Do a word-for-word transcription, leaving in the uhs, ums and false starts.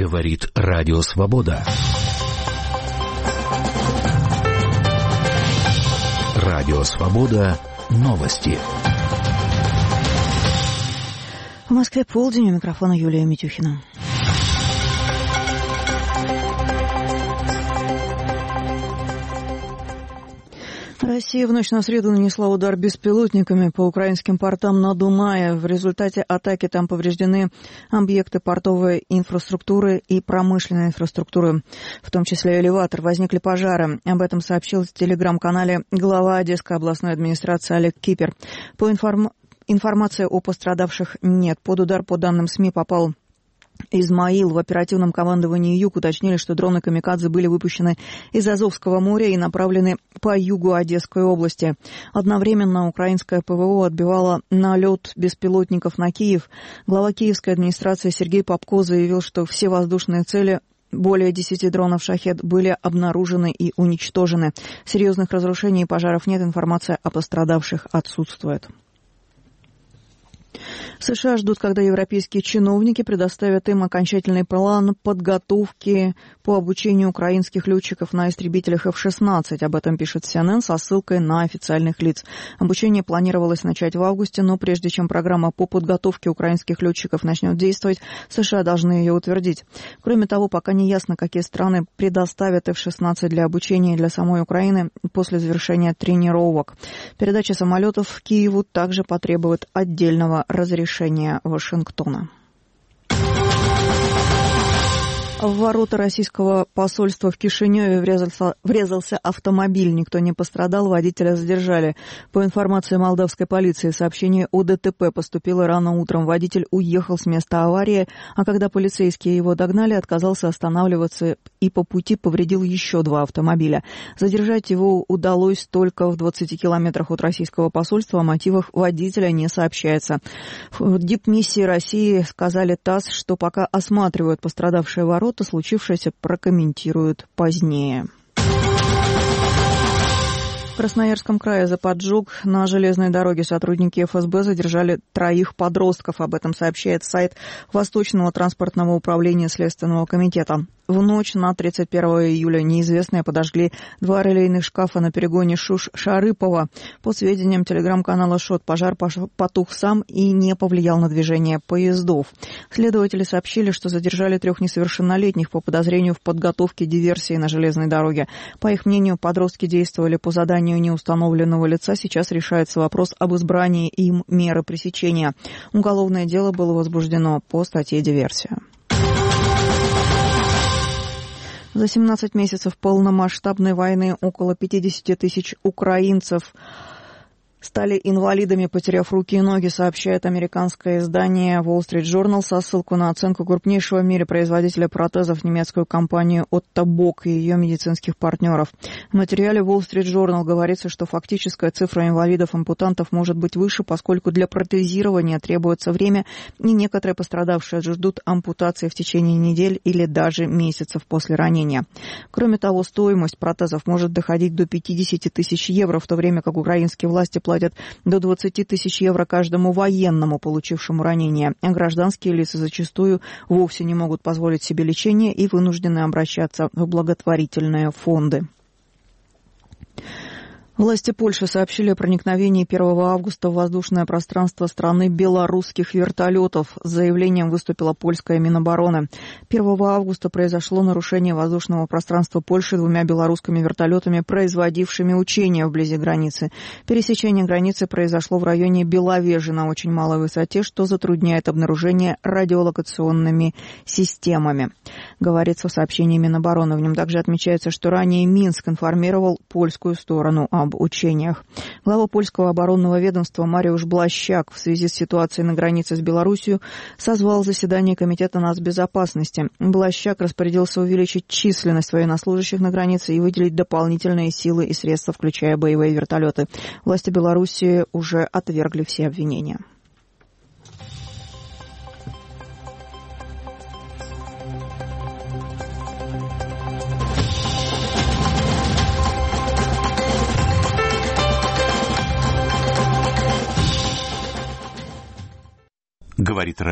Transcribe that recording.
Говорит Радио Свобода. Радио Свобода. Новости. В Москве полдень, у микрофона Юлия Митюхина. Россия в ночь на среду нанесла удар беспилотниками по украинским портам на Дунае. В результате атаки там повреждены объекты портовой инфраструктуры и промышленной инфраструктуры, в том числе элеватор. Возникли пожары. Об этом сообщил в телеграм-канале глава Одесской областной администрации Олег Кипер. По информ... информации о пострадавших нет. Под удар, по данным СМИ, попал Измаил. В оперативном командовании «Юг» уточнили, что дроны «Камикадзе» были выпущены из Азовского моря и направлены по югу Одесской области. Одновременно украинское ПВО отбивало налет беспилотников на Киев. Глава киевской администрации Сергей Попко заявил, что все воздушные цели, более десяти дронов «Шахед», были обнаружены и уничтожены. Серьезных разрушений и пожаров нет, информация о пострадавших отсутствует. США ждут, когда европейские чиновники предоставят им окончательный план подготовки по обучению украинских летчиков на истребителях эф шестнадцать. Об этом пишет си эн эн со ссылкой на официальных лиц. Обучение планировалось начать в августе, но прежде чем программа по подготовке украинских летчиков начнет действовать, США должны ее утвердить. Кроме того, пока не ясно, какие страны предоставят эф шестнадцать для обучения для самой Украины после завершения тренировок. Передача самолетов Киеву также потребует отдельного разрешения Вашингтона. В ворота российского посольства в Кишиневе врезался, врезался автомобиль. Никто не пострадал, водителя задержали. По информации молдавской полиции, сообщение о ДТП поступило рано утром. Водитель уехал с места аварии, а когда полицейские его догнали, отказался останавливаться и по пути повредил еще два автомобиля. Задержать его удалось только в двадцати километрах от российского посольства. О мотивах водителя не сообщается. В дипмиссии России сказали ТАСС, что пока осматривают пострадавшие ворота, случившееся прокомментируют позднее. В Красноярском крае за поджог на железной дороге сотрудники эф эс бэ задержали троих подростков. Об этом сообщает сайт Восточного транспортного управления Следственного комитета. В ночь на тридцать первое июля неизвестные подожгли два релейных шкафа на перегоне Шуш-Шарыпова. По сведениям телеграм-канала ШОТ, пожар потух сам и не повлиял на движение поездов. Следователи сообщили, что задержали трех несовершеннолетних по подозрению в подготовке диверсии на железной дороге. По их мнению, подростки действовали по заданию неустановленного лица. Сейчас решается вопрос об избрании им меры пресечения. Уголовное дело было возбуждено по статье «Диверсия». За семнадцать месяцев полномасштабной войны около пятьдесят тысяч украинцев стали инвалидами, потеряв руки и ноги, сообщает американское издание Wall Street Journal со ссылкой на оценку крупнейшего в мире производителя протезов, немецкую компанию Otto Bock и ее медицинских партнеров. В материале Wall Street Journal говорится, что фактическая цифра инвалидов-ампутантов может быть выше, поскольку для протезирования требуется время, и некоторые пострадавшие ждут ампутации в течение недель или даже месяцев после ранения. Кроме того, стоимость протезов может доходить до пятьдесят тысяч евро, в то время как украинские власти платят платят до двадцати тысяч евро каждому военному, получившему ранение. Гражданские лица зачастую вовсе не могут позволить себе лечение и вынуждены обращаться в благотворительные фонды. Власти Польши сообщили о проникновении первого августа в воздушное пространство страны белорусских вертолетов. С заявлением выступила польская Минобороны. первого августа произошло нарушение воздушного пространства Польши двумя белорусскими вертолетами, производившими учения вблизи границы. Пересечение границы произошло в районе Беловежья на очень малой высоте, что затрудняет обнаружение радиолокационными системами, говорится в сообщении Минобороны. В нем также отмечается, что ранее Минск информировал польскую сторону о об учениях. Глава польского оборонного ведомства Мариуш Блащак в связи с ситуацией на границе с Белоруссией созвал заседание Комитета нацбезопасности. Блащак распорядился увеличить численность военнослужащих на границе и выделить дополнительные силы и средства, включая боевые вертолеты. Власти Белоруссии уже отвергли все обвинения. Говорит